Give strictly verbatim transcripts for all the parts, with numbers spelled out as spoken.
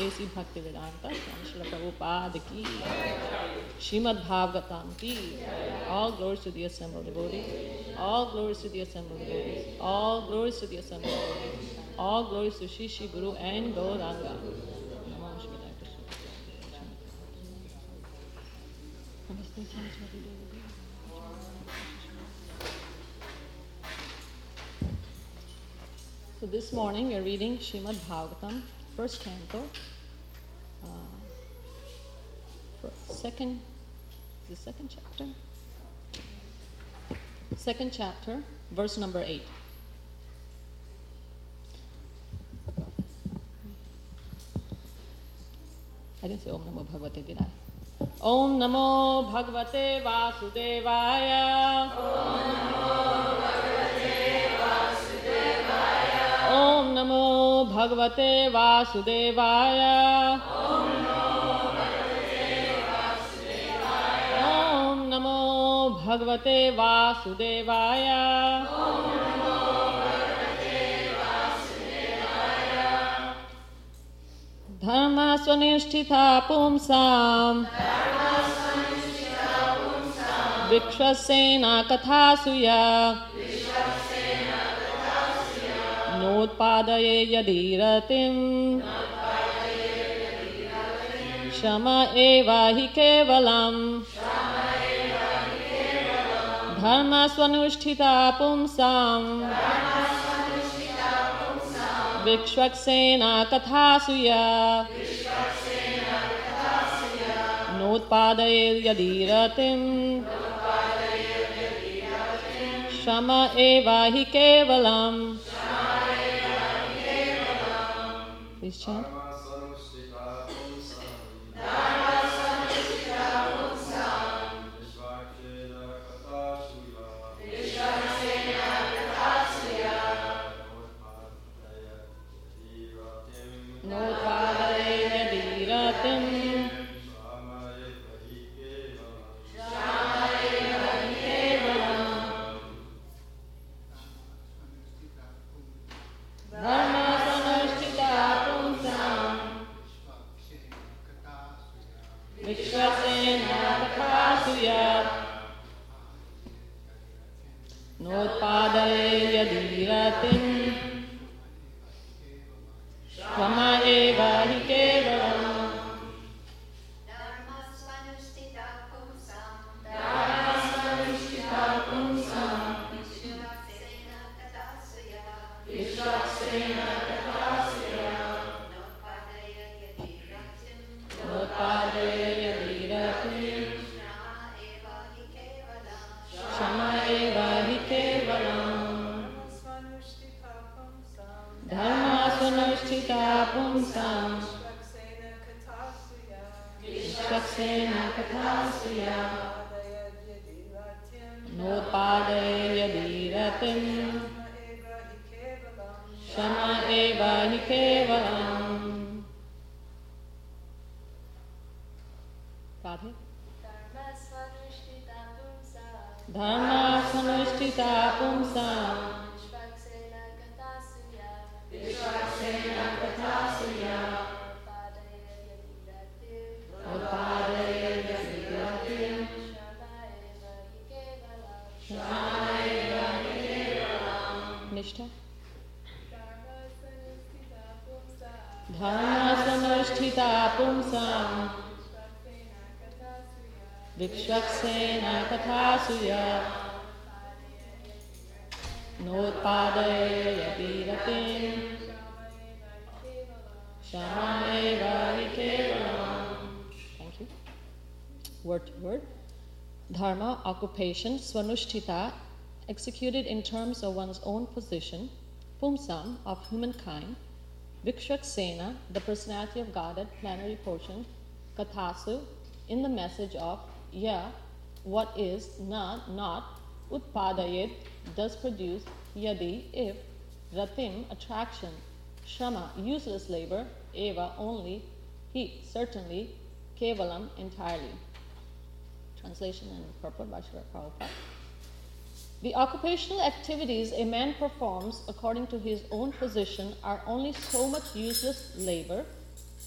A C Bhaktivedanta Swami Srila Prabhupada ki, Srimad Bhagavatam ki. All glories to the assembled devotees. All glories to the assembled devotees. All glories to the assembled devotees. All glories to Shri Shri Guru and Gauranga. Namo Shivaya Krishna. So this morning we are reading Srimad Bhagavatam, first canto, uh, second, the second chapter, second chapter, verse number eight. I didn't say Om Namo Bhagavate, did I? Om Namo Bhagavate Vasudevaya. Om Namo Bhagavate Vasudevaya. Om Namo Bhagavate Vasudevaya. Om Namo Bhagavate Vasudevaya. Dharma swanishtita pumsam. Dharma swanishtita pumsam. Vikshasena kathasuya. Notpadaye yadiratim. Shama eva hi kevalam. Dharma swanusthita pumsam. Vikshvaksena kathasuya. Notpadaye yadiratim. Shama eva hi kevalam. Please chant. Vikshvaksena kathasuya. Notpadaye yadiratim. Shama eva hi kevalam. Thank you. Word to word. Dharma, occupation, swanushtita, executed in terms of one's own position. Pumsam, of humankind. Vikshvaksena, the personality of Godhead, plenary portion. Kathasu, in the message of ya, what is, na, not. Utpadayet, does produce. Yadi, if. Ratim, attraction. Shama, useless labor. Eva, only. He, certainly. Kevalam, entirely. Translation and purport by Srila Prabhupada. The occupational activities a man performs according to his own position are only so much useless labor.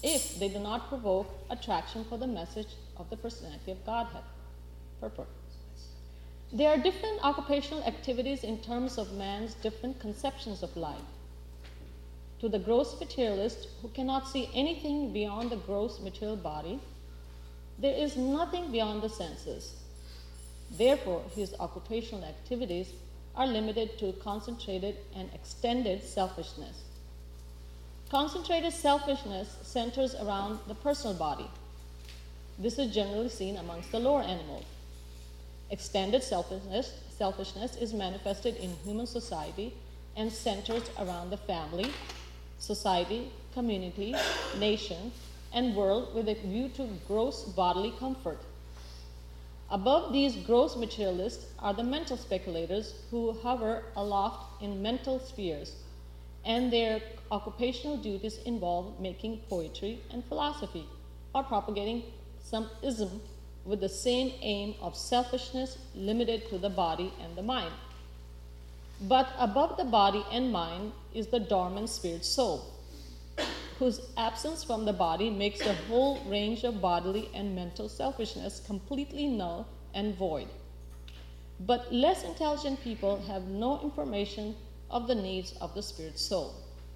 if they do not provoke attraction for the message of the personality of Godhead. Purport. There are different occupational activities in terms of man's different conceptions of life. To the gross materialist who cannot see anything beyond the gross material body, there is nothing beyond the senses. Therefore, his occupational activities are limited to concentrated and extended selfishness. Concentrated selfishness centers around the personal body. This is generally seen amongst the lower animals. Extended selfishness, selfishness is manifested in human society and centers around the family, society, community, nation, and world with a view to gross bodily comfort. Above these gross materialists are the mental speculators who hover aloft in mental spheres, and their occupational duties involve making poetry and philosophy, or propagating some ism with the same aim of selfishness limited to the body and the mind. But above the body and mind is the dormant spirit soul, whose absence from the body makes the whole range of bodily and mental selfishness completely null and void. But less intelligent people have no information of the needs of the spirit soul.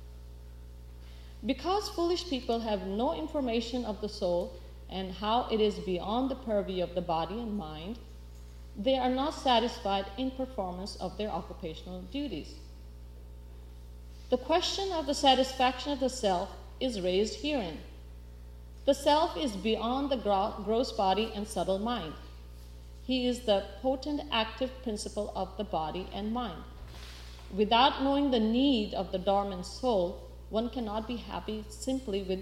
Because foolish people have no information of the soul and how it is beyond the purview of the body and mind, they are not satisfied in performance of their occupational duties. The question of the satisfaction of the self is raised herein. The self is beyond the gross body and subtle mind. He is the potent active principle of the body and mind. Without knowing the need of the dormant soul, one cannot be happy simply with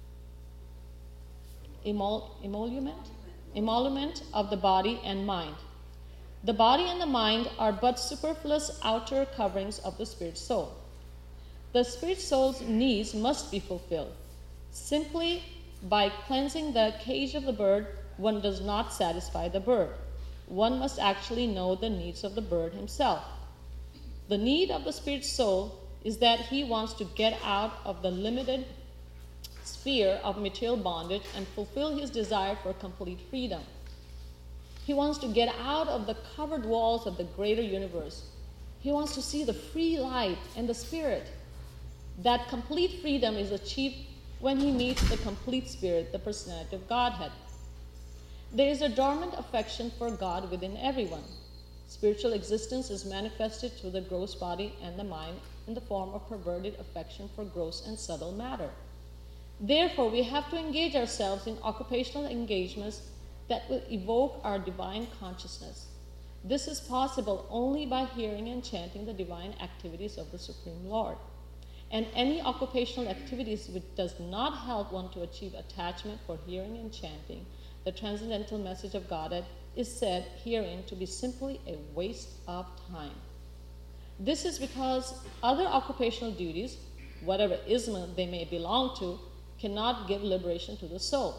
emol- emolument, emolument of the body and mind. The body and the mind are but superfluous outer coverings of the spirit soul. The spirit soul's needs must be fulfilled. Simply by cleansing the cage of the bird, one does not satisfy the bird. One must actually know the needs of the bird himself. The need of the spirit soul is that he wants to get out of the limited sphere of material bondage and fulfill his desire for complete freedom. He wants to get out of the covered walls of the greater universe. He wants to see the free light and the spirit. That complete freedom is achieved when he meets the complete spirit, the personality of Godhead. There is a dormant affection for God within everyone. Spiritual existence is manifested through the gross body and the mind in the form of perverted affection for gross and subtle matter. Therefore, we have to engage ourselves in occupational engagements that will evoke our divine consciousness. This is possible only by hearing and chanting the divine activities of the Supreme Lord. And any occupational activities which does not help one to achieve attachment for hearing and chanting the transcendental message of Godhead is said herein to be simply a waste of time. This is because other occupational duties, whatever ism they may belong to, cannot give liberation to the soul.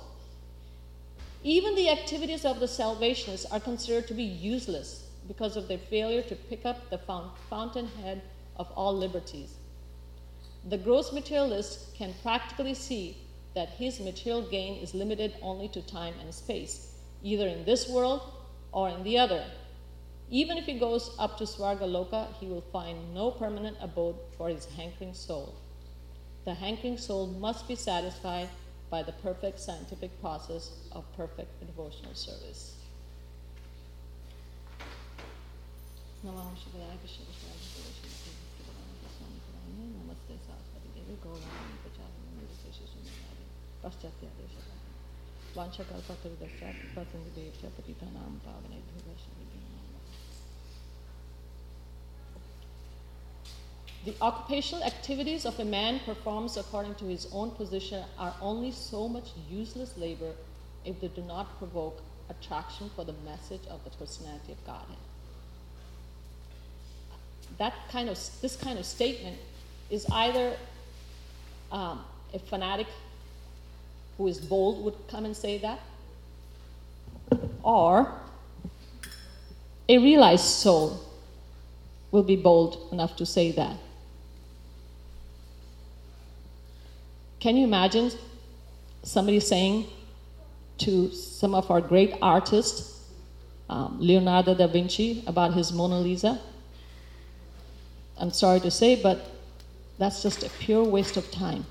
Even the activities of the Salvationists are considered to be useless because of their failure to pick up the fountainhead of all liberties. The gross materialist can practically see that his material gain is limited only to time and space, either in this world or in the other. Even if he goes up to Svargaloka, he will find no permanent abode for his hankering soul. The hankering soul must be satisfied by the perfect scientific process of perfect devotional service. Namah Shivaya Krishna Krishna Krishna Namaste Saraswati Devi Gaurani Pacharani Meditation Sunnari Paschatya Deshata Vancha Kalpatarudasya Pasangi Devya Patitanam Pavane Dhuvasha. The occupational activities of a man performs according to his own position are only so much useless labor if they do not provoke attraction for the message of the personality of Godhead. That kind of, this kind of statement is either um, a fanatic who is bold would come and say that, or a realized soul will be bold enough to say that. Can you imagine somebody saying to some of our great artists, um, Leonardo da Vinci, about his Mona Lisa. I'm sorry to say, but that's just a pure waste of time.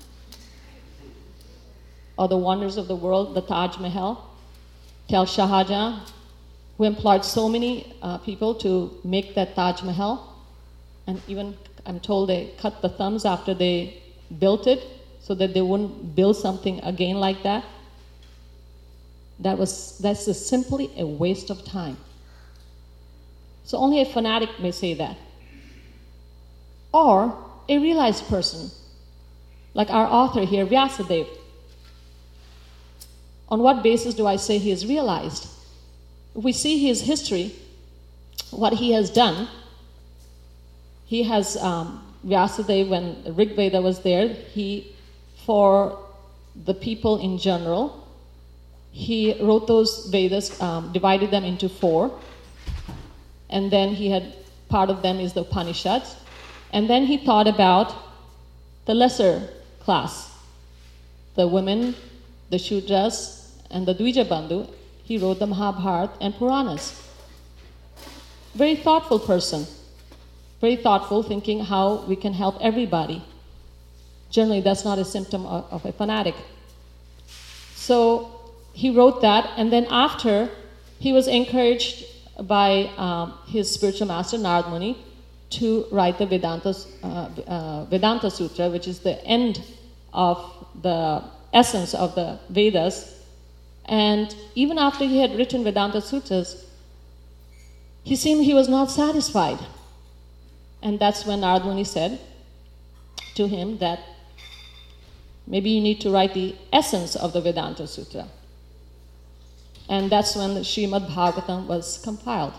Or the wonders of the world, the Taj Mahal. Tell Shah Jahan, who employed so many uh, people to make that Taj Mahal, and even, I'm told, they cut the thumbs after they built it so that they wouldn't build something again like that. That was, that's just simply a waste of time. So only a fanatic may say that. Or a realized person, like our author here, Vyasadeva. On what basis do I say he is realized? If we see his history, what he has done, he has, um, Vyasadeva, when Rig Veda was there, he, for the people in general, he wrote those Vedas, um, divided them into four, and then he had, part of them is the Upanishads, and then he thought about the lesser class, the women, the Shudras, and the Dvija Bandhu. He wrote the Mahabharata and Puranas. Very thoughtful person. Very thoughtful, thinking how we can help everybody. Generally, that's not a symptom of, of a fanatic. So he wrote that, and then after, he was encouraged by um, his spiritual master, Narad Muni, to write the Vedanta, uh, uh, Vedanta Sutra, which is the end of the essence of the Vedas. And even after he had written Vedanta Sutras, he seemed he was not satisfied. And that's when Narad Muni said to him that maybe you need to write the essence of the Vedanta Sutra. And that's when the Srimad Bhagavatam was compiled.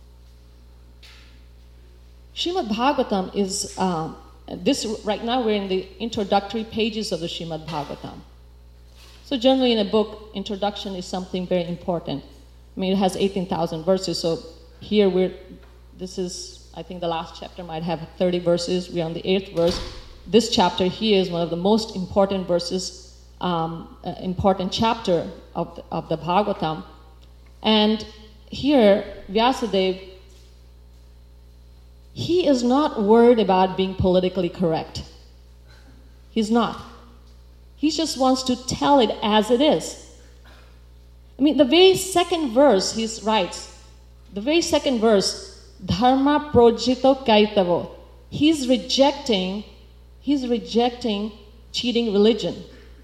Srimad Bhagavatam is, um, this right now we're in the introductory pages of the Srimad Bhagavatam. So generally in a book, introduction is something very important. I mean, it has eighteen thousand verses, so here we're, this is, I think the last chapter might have thirty verses, we're on the eighth verse. This chapter here is one of the most important verses, um, uh, important chapter of the, of the Bhagavatam. And here, Vyasadeva, he is not worried about being politically correct. He's not. He just wants to tell it as it is. I mean, the very second verse he writes, the very second verse, Dharma projito kaitavo. He's rejecting, he's rejecting cheating religion.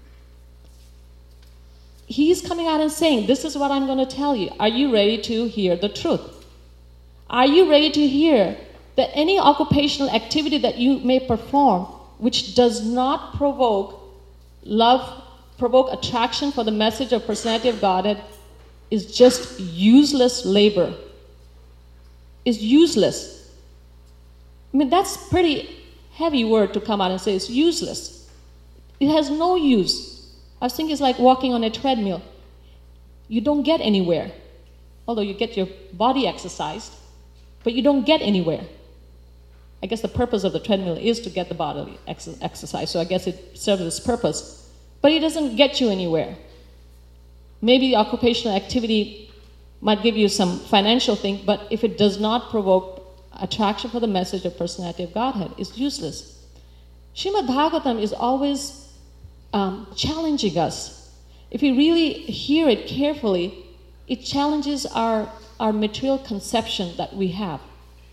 He's coming out and saying, this is what I'm going to tell you. Are you ready to hear the truth? Are you ready to hear that any occupational activity that you may perform which does not provoke love, provoke attraction for the message of personality of Godhead is just useless labor. Is useless. I mean, that's pretty heavy word to come out and say it's useless. It has no use. I was thinking it's like walking on a treadmill. You don't get anywhere. Although you get your body exercised, but you don't get anywhere. I guess the purpose of the treadmill is to get the bodily ex- exercise, so I guess it serves its purpose. But it doesn't get you anywhere. Maybe the occupational activity might give you some financial thing, but if it does not provoke attraction for the message of personality of Godhead, it's useless. Srimad Bhagavatam is always um, challenging us. If we really hear it carefully, it challenges our, our material conception that we have.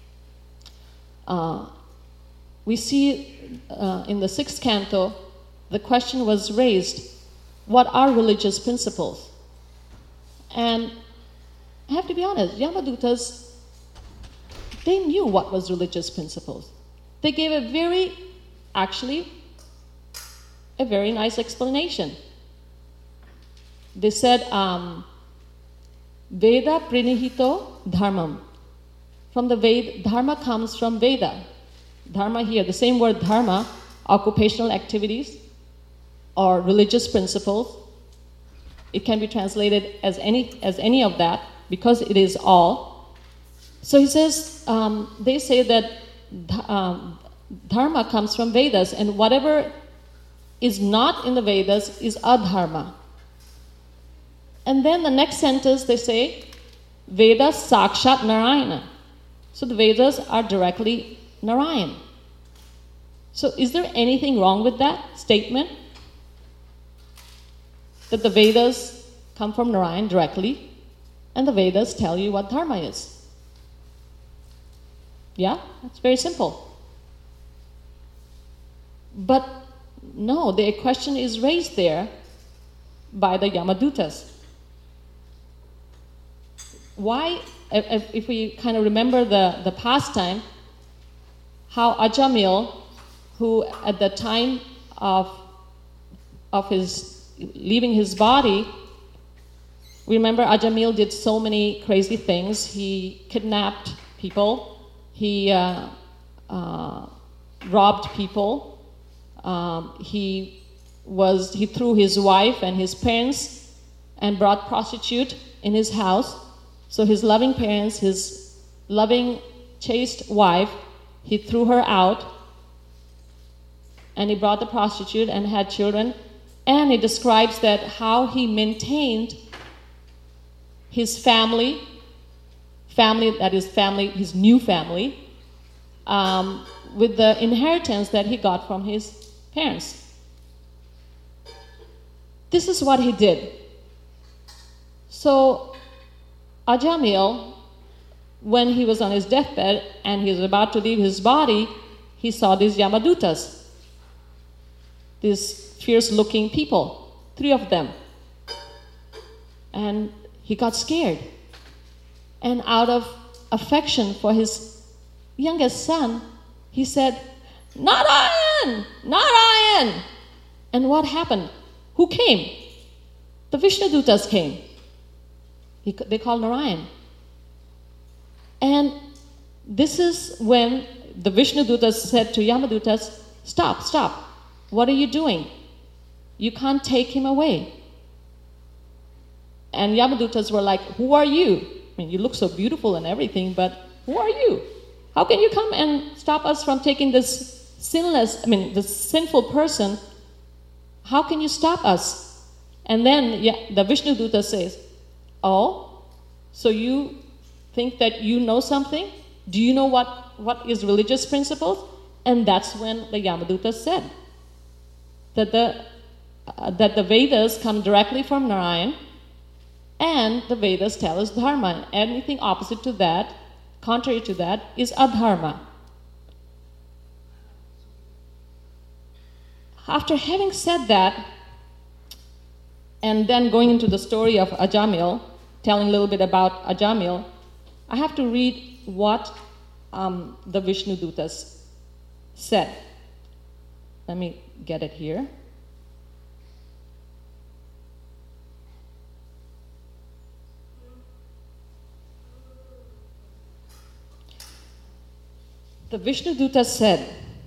Uh, we see uh, in the sixth canto, the question was raised, what are religious principles? And I have to be honest, Yamadutas, they knew what was religious principles. They gave a very, actually, a very nice explanation. They said, um, Veda pranihito dharmam. From the Veda, dharma comes from Veda. Dharma here, the same word dharma, occupational activities or religious principles. It can be translated as any as any of that because it is all. So he says, um, they say that um, dharma comes from Vedas, and whatever is not in the Vedas is adharma. And then the next sentence they say, Vedas Sakshat Narayana. So the Vedas are directly Narayan. So is there anything wrong with that statement? That the Vedas come from Narayan directly, and the Vedas tell you what dharma is. Yeah, that's very simple. But no, the question is raised there by the Yamadutas. Why, if, if we kind of remember the, the past time, how Ajamil, who at the time of, of his leaving his body, remember Ajamil did so many crazy things. He kidnapped people, he uh, uh, robbed people, um, he was he threw his wife and his parents and brought prostitute in his house. So his loving parents, his loving chaste wife, he threw her out, and he brought the prostitute and had children. And he describes that how he maintained his family, family that is family, his new family, um, with the inheritance that he got from his parents. This is what he did. So Ajamil, when he was on his deathbed and he was about to leave his body, he saw these Yamadutas, these fierce-looking people, three of them. And he got scared. And out of affection for his youngest son, he said, Narayan! Narayan! And what happened? Who came? The Vishnudutas came. He, they called Narayan. And this is when the Vishnudutas said to Yamadutas, stop, stop. What are you doing? You can't take him away. And Yamadutas were like, who are you? I mean, you look so beautiful and everything, but who are you? How can you come and stop us from taking this sinless, I mean, this sinful person? How can you stop us? And then yeah, the Vishnuduta says, oh, so you think that you know something? Do you know what, what is religious principles? And that's when the Yamaduta said that the, uh, that the Vedas come directly from Narayan, and the Vedas tell us dharma. Anything opposite to that, contrary to that, is adharma. After having said that, and then going into the story of Ajamil, telling a little bit about Ajamil, I have to read what um, the Vishnudutas said. Let me get it here. The Vishnuduta said,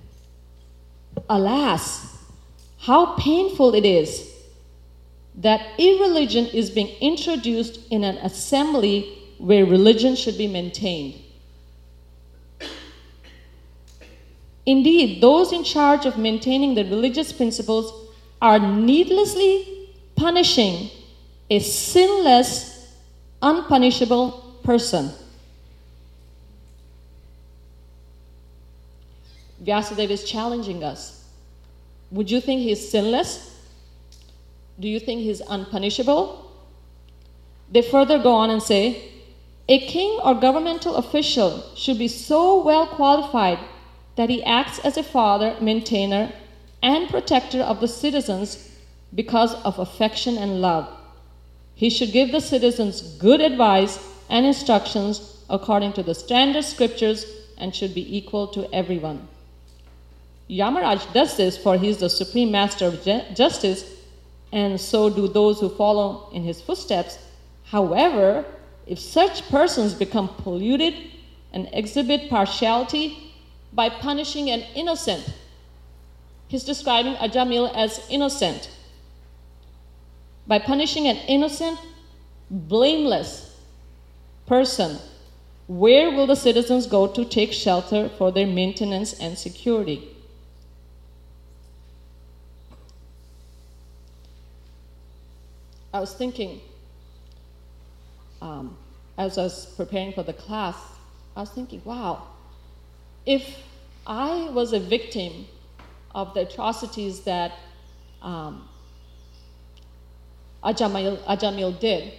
alas, how painful it is that irreligion is being introduced in an assembly where religion should be maintained. Indeed, those in charge of maintaining the religious principles are needlessly punishing a sinless, unpunishable person. Vyasadeva is challenging us. Would you think he's sinless? Do you think he's unpunishable? They further go on and say, a king or governmental official should be so well qualified that he acts as a father, maintainer, and protector of the citizens because of affection and love. He should give the citizens good advice and instructions according to the standard scriptures and should be equal to everyone. Yamaraj does this for he is the supreme master of ju- justice, and so do those who follow in his footsteps. However, if such persons become polluted and exhibit partiality by punishing an innocent, he's describing Ajamil as innocent. By punishing an innocent, blameless person, where will the citizens go to take shelter for their maintenance and security? I was thinking, um, as I was preparing for the class, I was thinking, wow, if I was a victim of the atrocities that um, Ajamil, Ajamil did,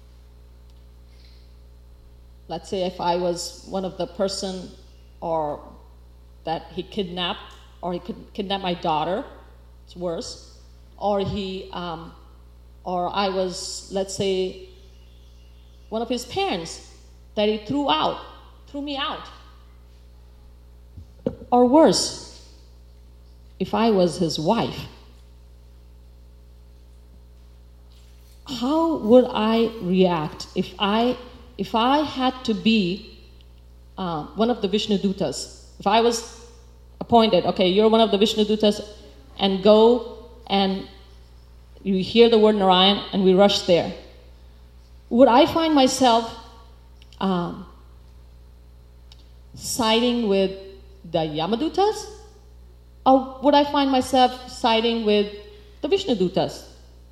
let's say if I was one of the person or that he kidnapped, or he could kidnap my daughter, it's worse, or he, um, or I was, let's say, one of his parents that he threw out, threw me out. Or worse, if I was his wife, how would I react if I, if I had to be uh, one of the Vishnudutas? If I was appointed, okay, you're one of the Vishnudutas, and go and you hear the word Narayan and we rush there. Would I find myself um, siding with the Yamadutas? Or would I find myself siding with the Vishnudutas?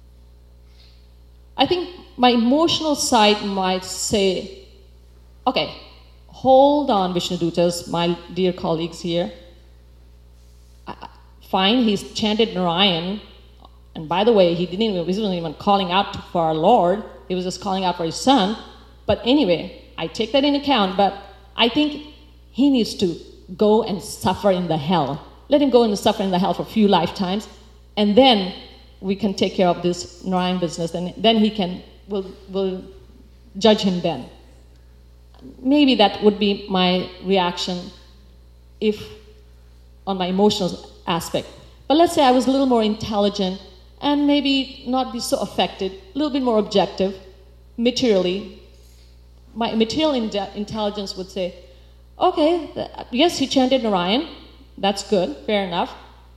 I think my emotional side might say, okay, hold on, Vishnudutas, my dear colleagues here. I, fine, he's chanted Narayan, and by the way, he didn't even, he wasn't even calling out for our Lord, he was just calling out for his son. But anyway, I take that in account, but I think he needs to go and suffer in the hell. Let him go and suffer in the hell for a few lifetimes, and then we can take care of this Narayan business, and then he can, we'll, we'll judge him then. Maybe that would be my reaction if, on my emotional aspect. But let's say I was a little more intelligent and maybe not be so affected, a little bit more objective, materially. My material in- intelligence would say, okay, th- yes, he chanted Narayan, that's good, fair enough.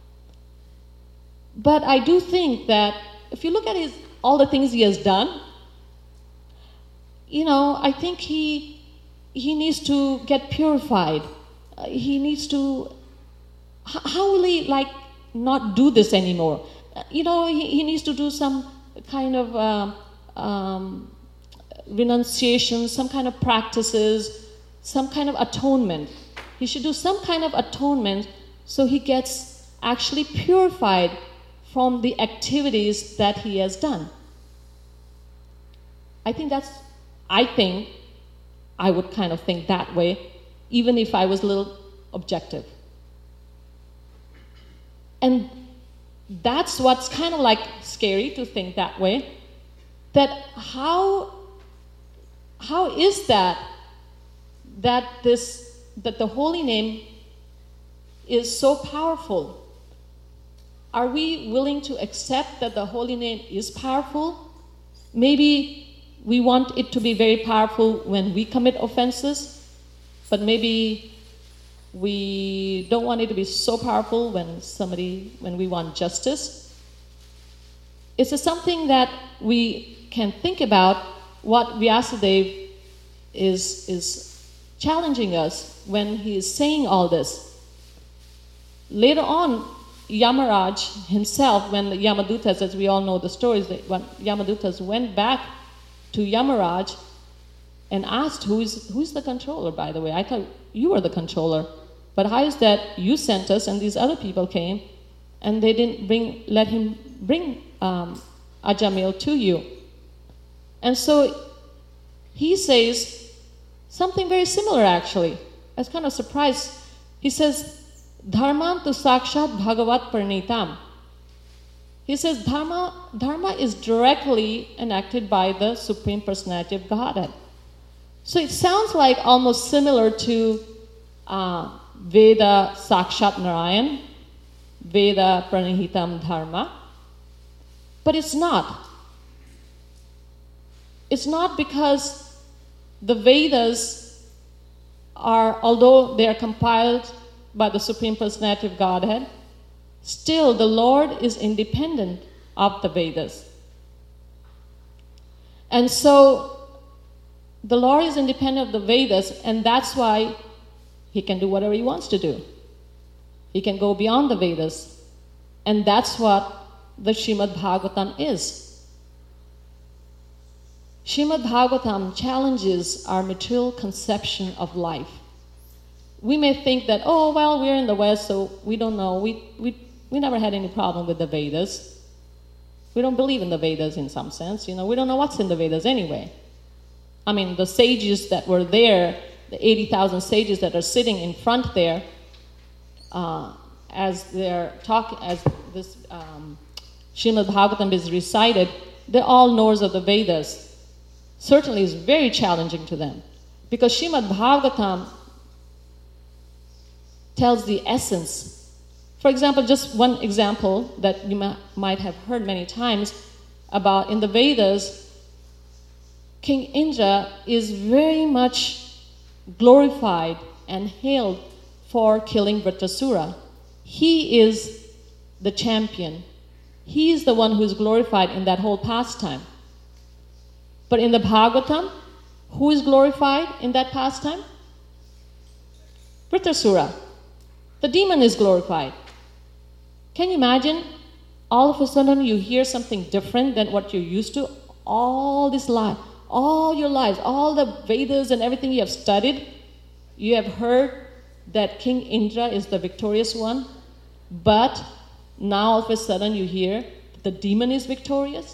But I do think that if you look at his all the things he has done, you know, I think he he needs to get purified. Uh, he needs to. H- how will he like not do this anymore? Uh, you know, he, he needs to do some kind of um, um, renunciation, some kind of practices, some kind of atonement. He should do some kind of atonement so he gets actually purified from the activities that he has done. I think that's, I think, I would kind of think that way, even if I was a little objective. And that's what's kind of like scary to think that way, that how, how is that, that this, that the holy name is so powerful? Are we willing to accept that the holy name is powerful? Maybe we want it to be very powerful when we commit offenses, but maybe we don't want it to be so powerful when somebody, when we want justice. It's something that we can think about what Vyasadeva is, is challenging us when he is saying all this. Later on, Yamaraj himself, when the Yamadutas, as we all know the stories, when Yamadutas went back to Yamaraj and asked, who is who is the controller, by the way? I thought you were the controller. But how is that you sent us and these other people came and they didn't bring, let him bring um, Ajamil to you? And so he says something very similar, actually. I was kind of surprised. He says, Dharman tu sakshat bhagavat parnitam. He says dharma, dharma is directly enacted by the Supreme Personality of Godhead. So it sounds like almost similar to uh, Veda Sakshat Narayan, Veda Pranihitam Dharma. But it's not. It's not because the Vedas are, although they are compiled by the Supreme Personality of Godhead, still the Lord is independent of the Vedas. And so the Lord is independent of the Vedas, and that's why he can do whatever he wants to do. He can go beyond the Vedas. And that's what the Srimad Bhagavatam is. Srimad Bhagavatam challenges our material conception of life. We may think that, oh, well, we're in the West, so we don't know. We, we, we never had any problem with the Vedas. We don't believe in the Vedas in some sense. You know, we don't know what's in the Vedas anyway. I mean, the sages that were there, the eighty thousand sages that are sitting in front there, uh, as they're talking, as this um, Srimad Bhagavatam is recited, they're all knowers of the Vedas. Certainly is very challenging to them, because Srimad Bhagavatam tells the essence. For example, just one example that you ma- might have heard many times about in the Vedas, King Indra is very much glorified and hailed for killing Vritrasura. He is the champion. He is the one who is glorified in that whole pastime. But in the Bhagavatam, who is glorified in that pastime? Vritrasura. The demon is glorified. Can you imagine? All of a sudden you hear something different than what you're used to. All this life, all your lives, all the Vedas and everything you have studied, you have heard that King Indra is the victorious one, but now all of a sudden you hear the demon is victorious.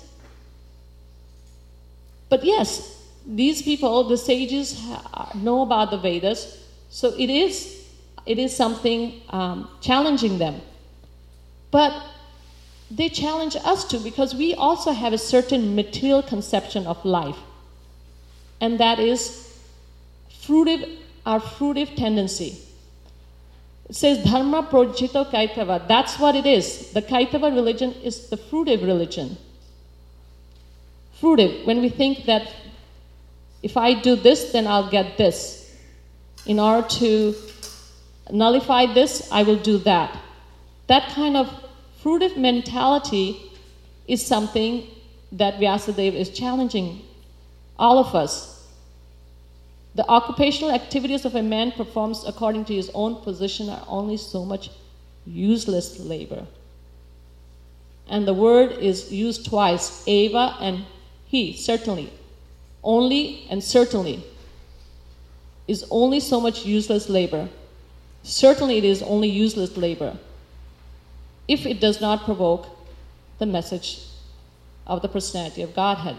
But yes, these people, the sages, know about the Vedas, so it is it is something um, challenging them. But they challenge us too, because we also have a certain material conception of life, and that is fruitive, our fruitive tendency. It says dharma projito kaitava. That's what it is. The Kaitava religion is the fruitive religion. Fruitive, when we think that if I do this, then I'll get this. In order to nullify this, I will do that. That kind of fruitive mentality is something that Vyasadeva is challenging all of us. The occupational activities of a man performs according to his own position are only so much useless labor. And the word is used twice, eva and he, certainly. Only and certainly is only so much useless labor. Certainly it is only useless labor if it does not provoke the message of the personality of Godhead.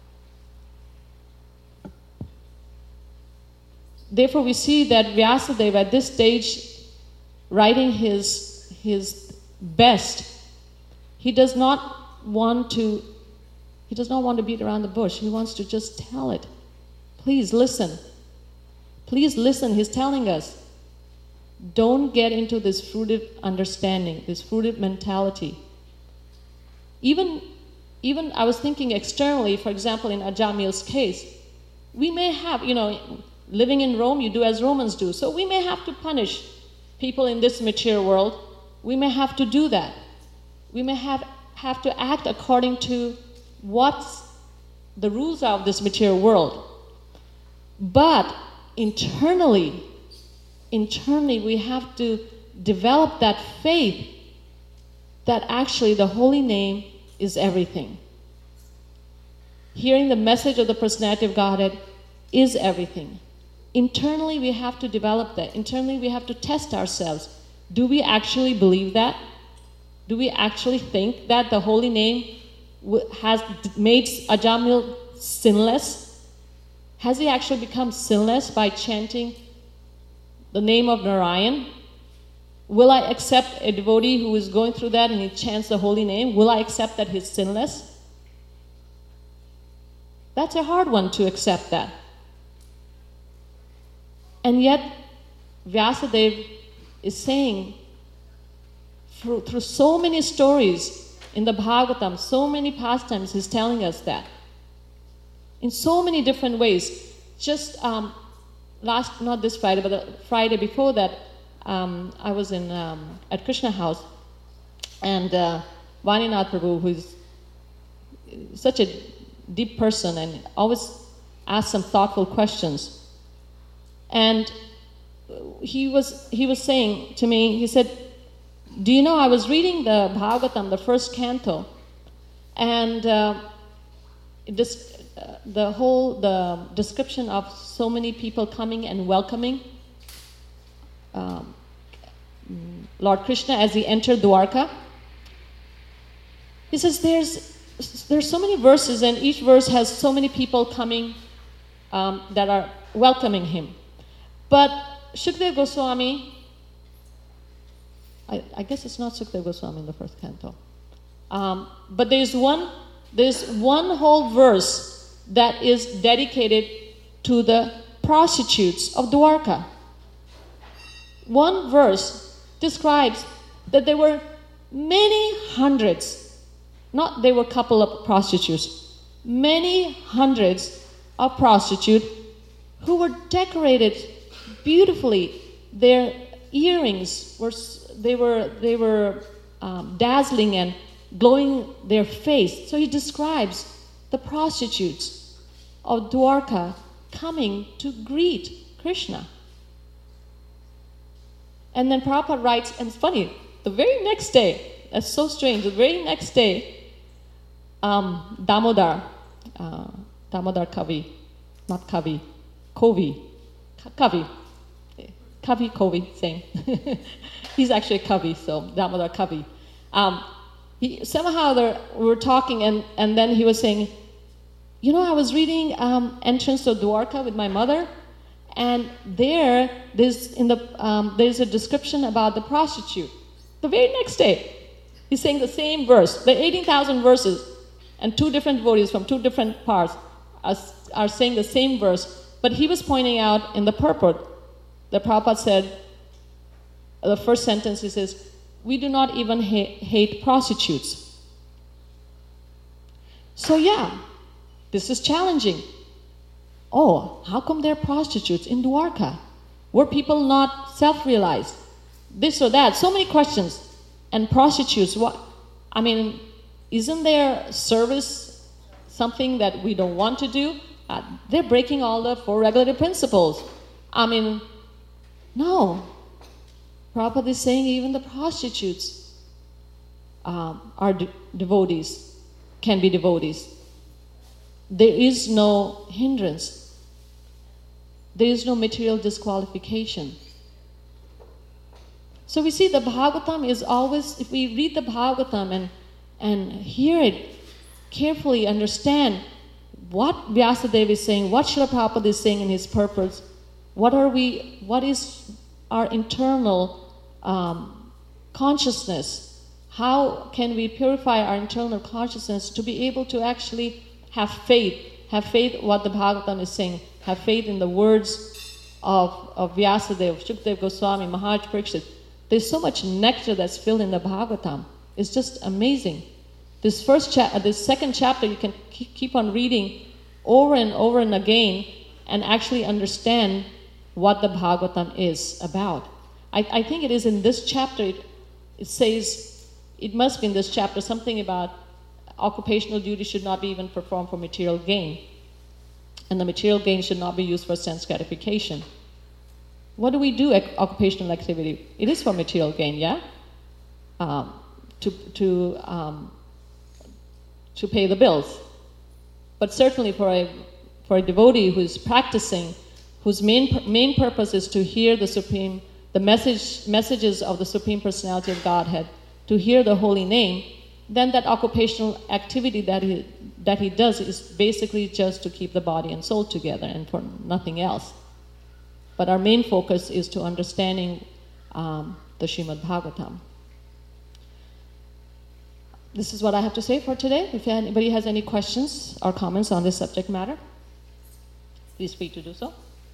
Therefore, we see that Vyasadeva at this stage, writing his, his best, he does not want to he does not want to beat around the bush. He wants to just tell it. Please listen. Please listen. He's telling us, don't get into this fruitive understanding, this fruitive mentality. Even, even I was thinking externally, for example, in Ajamil's case, we may have, you know, living in Rome, you do as Romans do. So we may have to punish people in this material world. We may have to do that. We may have, have to act according to what the rules are of this material world. But internally, internally we have to develop that faith that actually the holy name is everything. Hearing the message of the personality of Godhead is everything. Internally we have to develop that. Internally we have to test ourselves. Do we actually believe that? Do we actually think that the holy name has made Ajamil sinless? Has he actually become sinless by chanting the name of Narayan? Will I accept a devotee who is going through that and he chants the holy name? Will I accept that he's sinless? That's a hard one to accept that. And yet, Vyasadeva is saying, through, through so many stories in the Bhagavatam, so many pastimes, he's telling us that. In so many different ways. Just um, last, not this Friday, but the Friday before that, um, I was in um, at Krishna House, and uh, Vaninath Prabhu, who is such a deep person and always asks some thoughtful questions. And he was he was saying to me, he said, do you know, I was reading the Bhagavatam, the first canto, and uh, this uh, the whole the description of so many people coming and welcoming um, Lord Krishna as he entered Dwarka. He says there's there's so many verses, and each verse has so many people coming um, that are welcoming him. But Shukdev Goswami, I, I guess it's not Shukdev Goswami in the first canto. Um, but there's one, there's one whole verse that is dedicated to the prostitutes of Dwarka. One verse describes that there were many hundreds, not there were a couple of prostitutes, many hundreds of prostitutes who were decorated beautifully. Their earrings were they were they were um, dazzling and glowing their face. So he describes the prostitutes of Dwarka coming to greet Krishna. And then Prabhupada writes, and it's funny, the very next day, that's so strange, the very next day, um, Damodar, uh, Damodar Kavi, not Kavi, Kovi, Kavi, Kavi, Kovi, same. He's actually a Kavi, so Damodar Kavi. Um, he, somehow we were talking, and, and then he was saying, you know, I was reading um, Entrance to Dwarka with my mother, and there, there's, in the, um, there's a description about the prostitute. The very next day, he's saying the same verse. There are eighteen thousand verses, and two different devotees from two different parts are, are saying the same verse. But he was pointing out in the purport, the Prabhupada said, the first sentence, he says, we do not even ha- hate prostitutes. So yeah, this is challenging. Oh, how come there are prostitutes in Dwarka? Were people not self-realized? This or that, so many questions. And prostitutes, what? I mean, isn't their service something that we don't want to do? Uh, they're breaking all the four regulative principles. I mean, no. Prabhupada is saying even the prostitutes um, are de- devotees, can be devotees. There is no hindrance. There is no material disqualification. So we see the Bhagavatam is always, if we read the Bhagavatam and, and hear it carefully, understand what Vyasadeva is saying, what Srila Prabhupada is saying in his purpose, what are we, what is our internal um, consciousness? How can we purify our internal consciousness to be able to actually have faith, have faith what the Bhagavatam is saying, have faith in the words of, of Vyasadeva, Shukdev Goswami, Maharaj Parikshit. There's so much nectar that's filled in the Bhagavatam. It's just amazing. This first cha- this second chapter, you can keep on reading over and over and again and actually understand what the Bhagavatam is about. I, I think it is in this chapter, it, it says, it must be in this chapter, something about occupational duty should not be even performed for material gain. And the material gain should not be used for sense gratification. What do we do at occupational activity? It is for material gain, yeah? Um, to to um, to pay the bills. But certainly for a for a devotee who is practicing, whose main main purpose is to hear the supreme, the message messages of the Supreme Personality of Godhead, to hear the holy name, then that occupational activity that he that he does is basically just to keep the body and soul together and for nothing else. But our main focus is to understanding um, the Srimad Bhagavatam. This is what I have to say for today. If anybody has any questions or comments on this subject matter, please free to do so.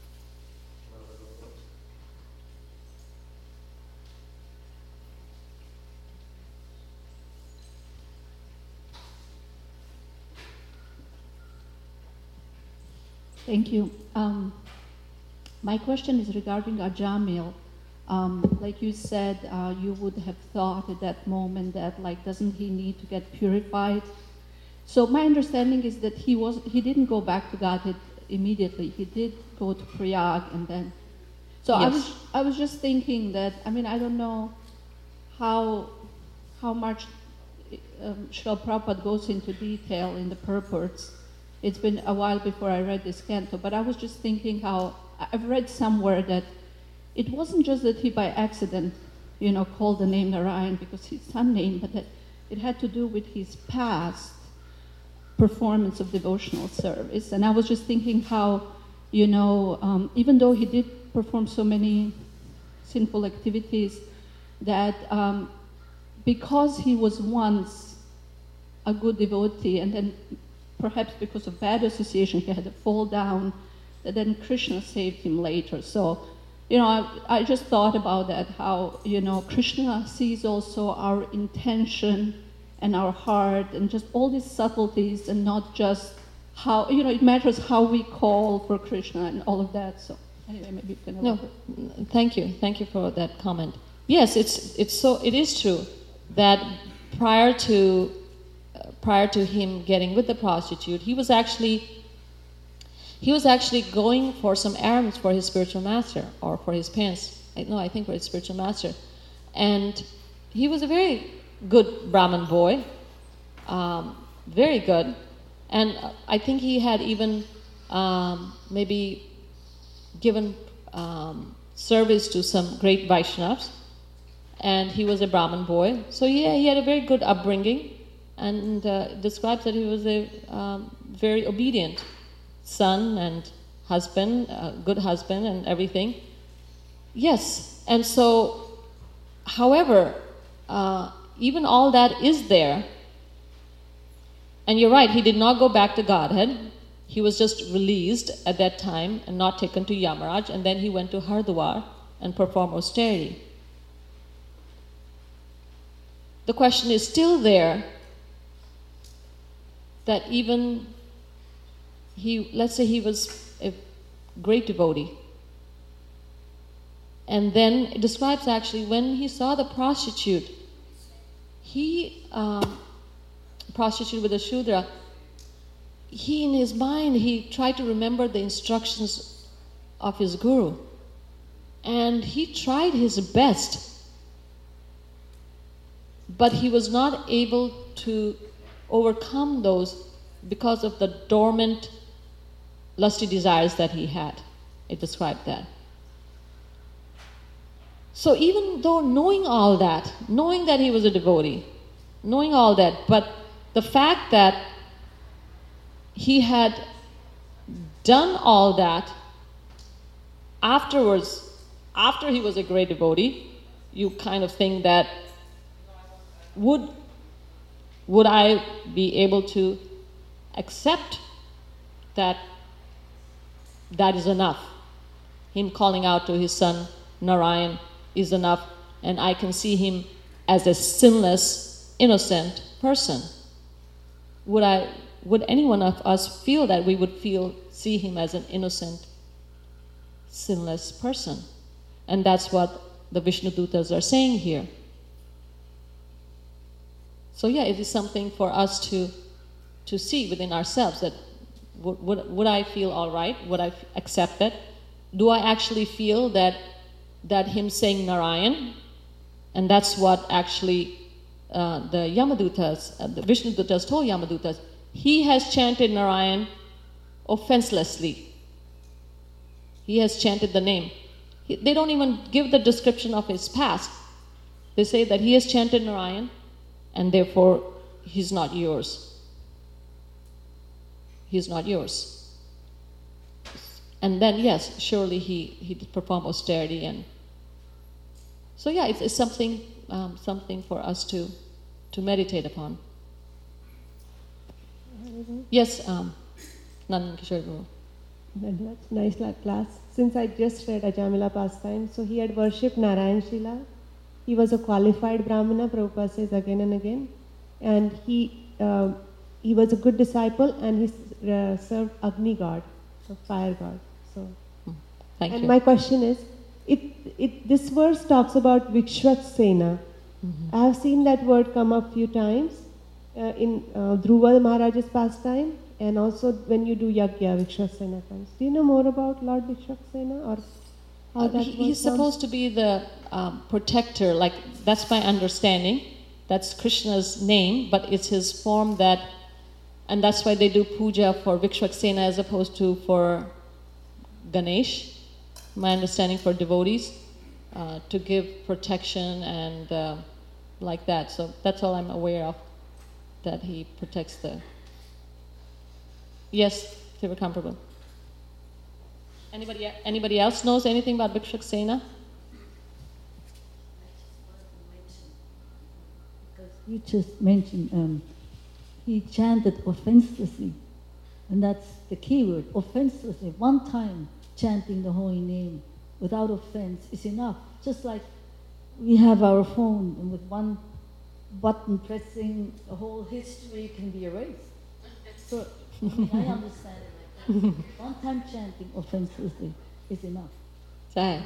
Thank you. Um, my question is regarding Ajamil. Um, like you said, uh, you would have thought at that moment that, like, doesn't he need to get purified? So my understanding is that he was he didn't go back to Godhead immediately. He did go to Prayag and then. So Yes. I was I was just thinking that, I mean, I don't know how how much um, Srila Prabhupada goes into detail in the purports, it's been a while before I read this canto, but I was just thinking how I've read somewhere that it wasn't just that he by accident, you know, called the name Narayan because his son name, but that it had to do with his past performance of devotional service. And I was just thinking how, you know, um, even though he did perform so many sinful activities, that um, because he was once a good devotee, and then perhaps because of bad association he had to fall down, that then Krishna saved him later. So, you know, I, I just thought about that, how, you know, Krishna sees also our intention and our heart and just all these subtleties, and not just how, you know, it matters how we call for Krishna and all of that. So anyway, maybe you can elaborate. No, thank you. Thank you for that comment. Yes, it's it's so it is true that prior to uh, prior to him getting with the prostitute, he was actually he was actually going for some errands for his spiritual master or for his parents. I, no, I think for his spiritual master, and he was a very good Brahmin boy, um, very good, and I think he had even um, maybe given um, service to some great Vaishnavas, and he was a Brahmin boy. So yeah, he had a very good upbringing, and uh, describes that he was a um, very obedient son and husband, a good husband and everything. Yes, and so, however, uh, even all that is there, and you're right, he did not go back to Godhead. He was just released at that time and not taken to Yamaraj, and then he went to Hardwar and performed austerity. The question is still there, that even he, let's say he was a great devotee, and then it describes actually when he saw the prostitute, he, um, prostitute with a Shudra, he in his mind, he tried to remember the instructions of his guru. And he tried his best, but he was not able to overcome those because of the dormant lusty desires that he had. It described that. So even though knowing all that, knowing that he was a devotee, knowing all that, but the fact that he had done all that afterwards, after he was a great devotee, you kind of think that would would I be able to accept that that is enough? Him calling out to his son Narayan is enough, and I can see him as a sinless, innocent person. Would I? Would any one of us feel that we would feel see him as an innocent, sinless person? And that's what the Vishnu Dutas are saying here. So yeah, it is something for us to to see within ourselves, that would, would, would I feel all right? Would I accept it? Do I actually feel that that him saying Narayan, and that's what actually uh, the Yamadutas, uh, the Vishnu Dutas told Yamadutas, he has chanted Narayan offenselessly. He has chanted the name. He, they don't even give the description of his past. They say that he has chanted Narayan, and therefore he's not yours. He's not yours. And then, yes, surely he, he did perform austerity. And so, yeah, it's, it's something um, something for us to, to meditate upon. Yes, um, Nandan Kishore Guru. That's nice class. Since I just read Ajamila pastime, so he had worshipped Narayan Shila. He was a qualified Brahmana, Prabhupada says again and again. And he uh, he was a good disciple, and he uh, served Agni God, the fire god. So, Thank and you. my question is, it, it this verse talks about Vikshvatsena. Mm-hmm. I have seen that word come up a few times uh, in uh, Dhruva Maharaj's pastime, and also when you do Yagya, Vikshvatsena comes. Do you know more about Lord Vikshvatsena, or how Uh, that he, word he's comes? supposed to be the um, protector, like that's my understanding. That's Krishna's name, but it's his form that, and that's why they do puja for Vikshvaksena as opposed to for Ganesh, my understanding, for devotees, uh, to give protection and uh, like that. So that's all I'm aware of, that he protects the... Yes, Trivakam Prabhu. Anybody, anybody else knows anything about Vikshvaksena? You just mentioned um, he chanted offenselessly, and that's the key word, offenselessly. One time chanting the holy name without offense is enough. Just like we have our phone, and with one button pressing, the whole history can be erased. So I, mean, I understand it like that. One time chanting offenselessly is enough. Jai.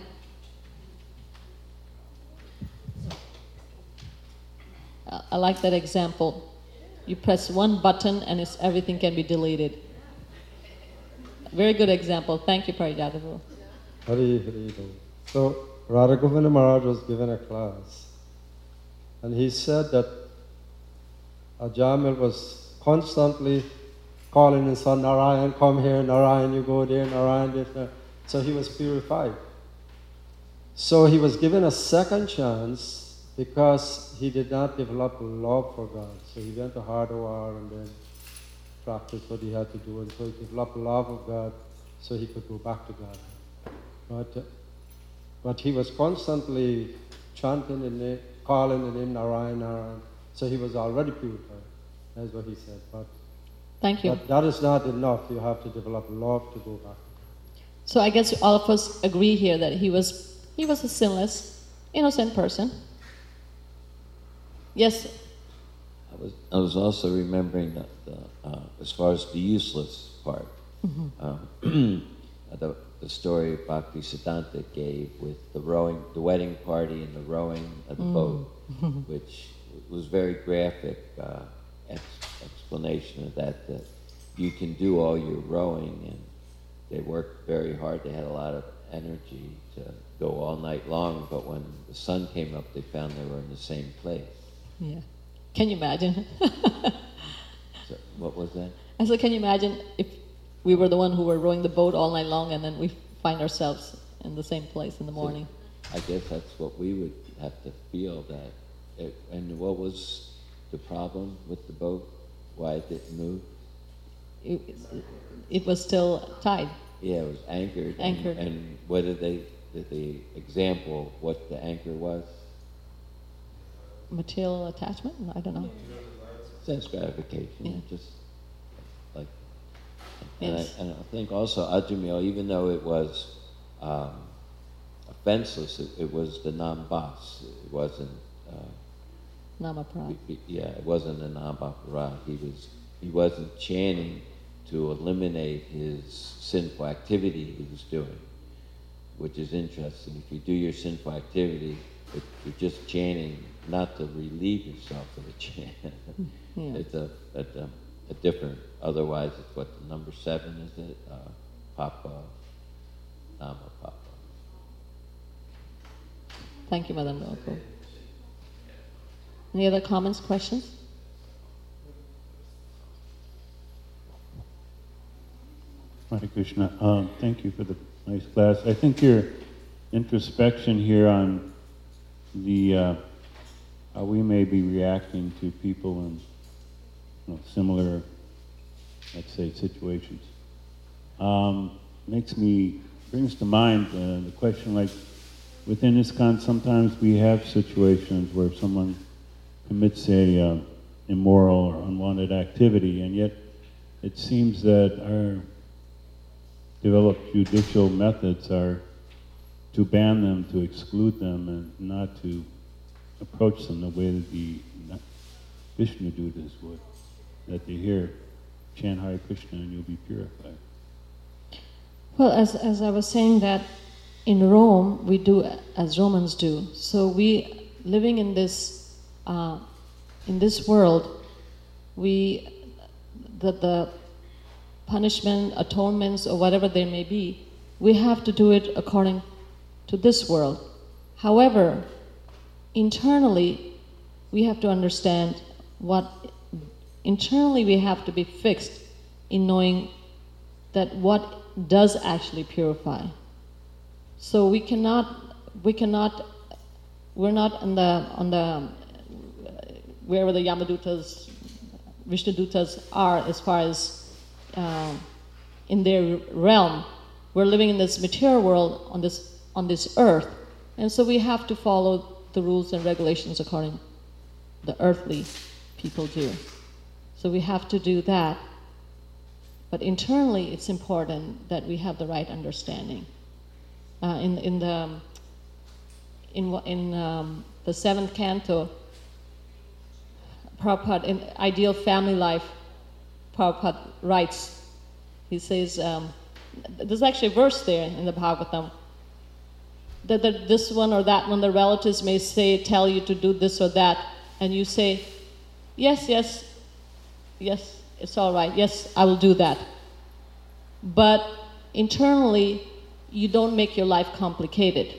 I like that example. You press one button and it's, everything can be deleted. Very good example. Thank you, Parijatavu. Hari Hari. So Radha Govinda Maharaj was given a class, and he said that Ajamil was constantly calling his son, Narayan, come here, Narayan, you go there, Narayan, this, that. So he was purified. So he was given a second chance because he did not develop love for God. So he went to Hardwar and then practiced what he had to do, and so he developed love of God so he could go back to God. But, uh, but he was constantly chanting the name, calling the name Narayan, Narayan. So he was already purified. That's what he said. But Thank you. But that is not enough. You have to develop love to go back. So I guess all of us agree here that he was he was a sinless, innocent person. Yes. I was I was also remembering that the, uh, as far as the useless part, mm-hmm. um, the the story Bhakti Siddhanta gave with the rowing, the wedding party and the rowing of the mm. boat, which was very graphic uh, ex- explanation of that. That you can do all your rowing, and they worked very hard. They had a lot of energy to go all night long, but when the sun came up, they found they were in the same place. Yeah. Can you imagine? So, what was that? I said, can you imagine if we were the one who were rowing the boat all night long and then we find ourselves in the same place in the morning? So, I guess that's what we would have to feel, that it, and what was the problem with the boat? Why it didn't move? It, it was still tied. Yeah, it was anchored. Anchored. And, and what did they, did the example of what the anchor was? Material attachment? I don't know. Sense gratification. Yeah. Just like, and, yes. I, and I think also Ajamil, even though it was um, offenseless, it, it was the non-bas. It wasn't. Uh, Namaparad. Yeah, it wasn't a non-baparad. He was. He wasn't chanting to eliminate his sinful activity he was doing, which is interesting. If you do your sinful activity, it, you're just chanting not to relieve yourself of the chant. Yeah. It's a, it's a, a different, otherwise it's what, number seven, is it? Uh, Papa, Nama Papa. Thank you, Madam Gopal. Any other comments, questions? Hare Krishna. Um, thank you for the nice class. I think your introspection here on the uh, how we may be reacting to people in you know, similar, let's say, situations um, makes me brings to mind uh, the question, like within ISKCON, sometimes we have situations where someone commits a uh, immoral or unwanted activity, and yet it seems that our developed judicial methods are to ban them, to exclude them, and not to approach them the way that the Vishnu Dutas would. That they hear, chant Hare Krishna and you'll be purified. Well, as, as I was saying that in Rome, we do as Romans do. So we, living in this, uh, in this world, we, the, the punishment, atonements, or whatever there may be, we have to do it according to this world. However, internally, we have to understand what internally we have to be fixed in knowing that what does actually purify. So we cannot, we cannot, we're not on the, on the, wherever the Yamadutas, Vishnudutas are as far as uh, in their realm. We're living in this material world on this, on this earth. And so we have to follow the rules and regulations according the earthly people do. So we have to do that. But internally, it's important that we have the right understanding. Uh, in in the in in um, the seventh canto, Prabhupada, in Ideal Family Life, Prabhupada writes. He says, um, there's actually a verse there in the Bhagavatam. That the, this one or that one, the relatives may say, tell you to do this or that, and you say, yes, yes, yes, it's all right, yes, I will do that. But internally, you don't make your life complicated.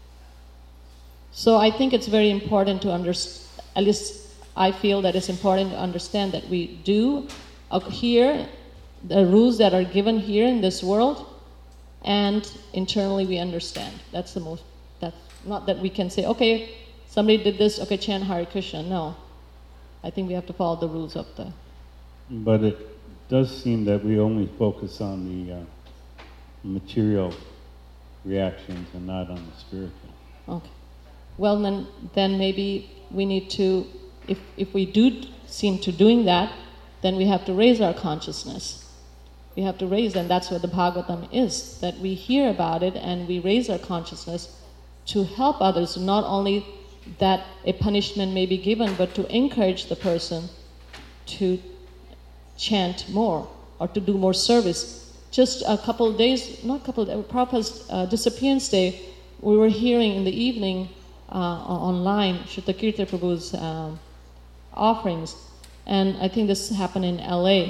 So I think it's very important to understand, at least I feel that it's important to understand that we do here the rules that are given here in this world, and internally we understand. That's the most, that's not that we can say, okay, somebody did this, okay, chant Hare Krishna. No. I think we have to follow the rules of the... But it does seem that we only focus on the uh, material reactions and not on the spiritual. Okay. Well, then, then maybe we need to, if, if we do seem to doing that, then we have to raise our consciousness. We have to raise, and that's what the Bhagavatam is, that we hear about it and we raise our consciousness to help others, not only that a punishment may be given, but to encourage the person to chant more or to do more service. Just a couple of days, not a couple of days, Prabhupada's uh, disappearance day, we were hearing in the evening uh, online Shrutakirti Prabhu's um, offerings, and I think this happened in L A.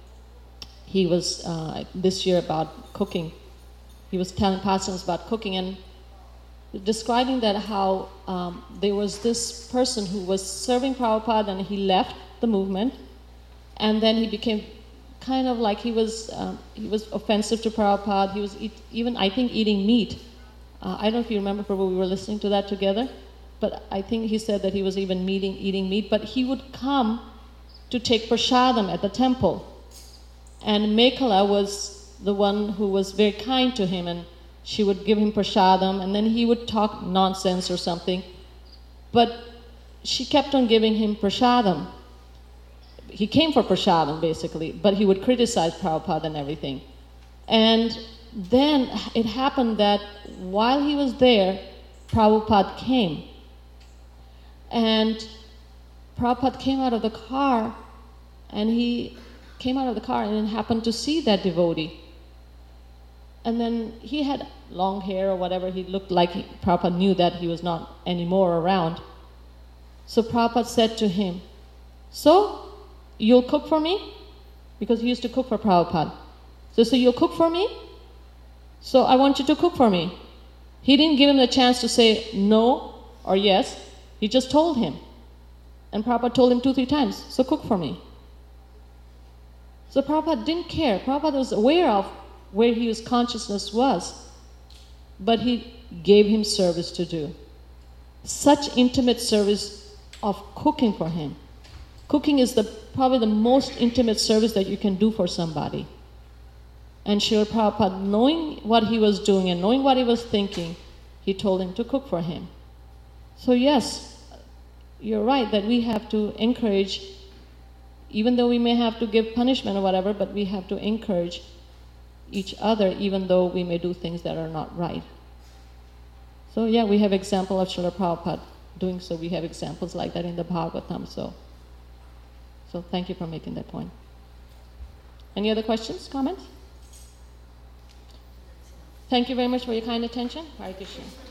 He was uh, this year about cooking. He was telling pastimes about cooking and describing that how um, there was this person who was serving Prabhupada and he left the movement, and then he became kind of like he was um, he was offensive to Prabhupada. He was eat, even I think eating meat. Uh, I don't know if you remember, Prabhu, we were listening to that together, but I think he said that he was even meeting, eating meat. But he would come to take prasadam at the temple. And Mekhala was the one who was very kind to him, and she would give him prasadam, and then he would talk nonsense or something. But she kept on giving him prasadam. He came for prasadam, basically, but he would criticize Prabhupada and everything. And then it happened that while he was there, Prabhupada came. And Prabhupada came out of the car, and he came out of the car and happened to see that devotee. And then he had long hair or whatever. He looked like he, Prabhupada knew that he was not anymore around. So Prabhupada said to him, so, you'll cook for me? Because he used to cook for Prabhupada. So, so you'll cook for me? So I want you to cook for me. He didn't give him the chance to say no or yes. He just told him. And Prabhupada told him two, three times, so cook for me. So Prabhupada didn't care. Prabhupada was aware of where his consciousness was, but he gave him service to do. Such intimate service of cooking for him. Cooking is the probably the most intimate service that you can do for somebody. And Srila Prabhupada, knowing what he was doing and knowing what he was thinking, he told him to cook for him. So yes, you're right that we have to encourage, even though we may have to give punishment or whatever, but we have to encourage each other, even though we may do things that are not right. So yeah, we have example of Srila Prabhupada doing so. We have examples like that in the Bhagavatam. So, so thank you for making that point. Any other questions, comments? Thank you very much for your kind attention. Hare Krishna.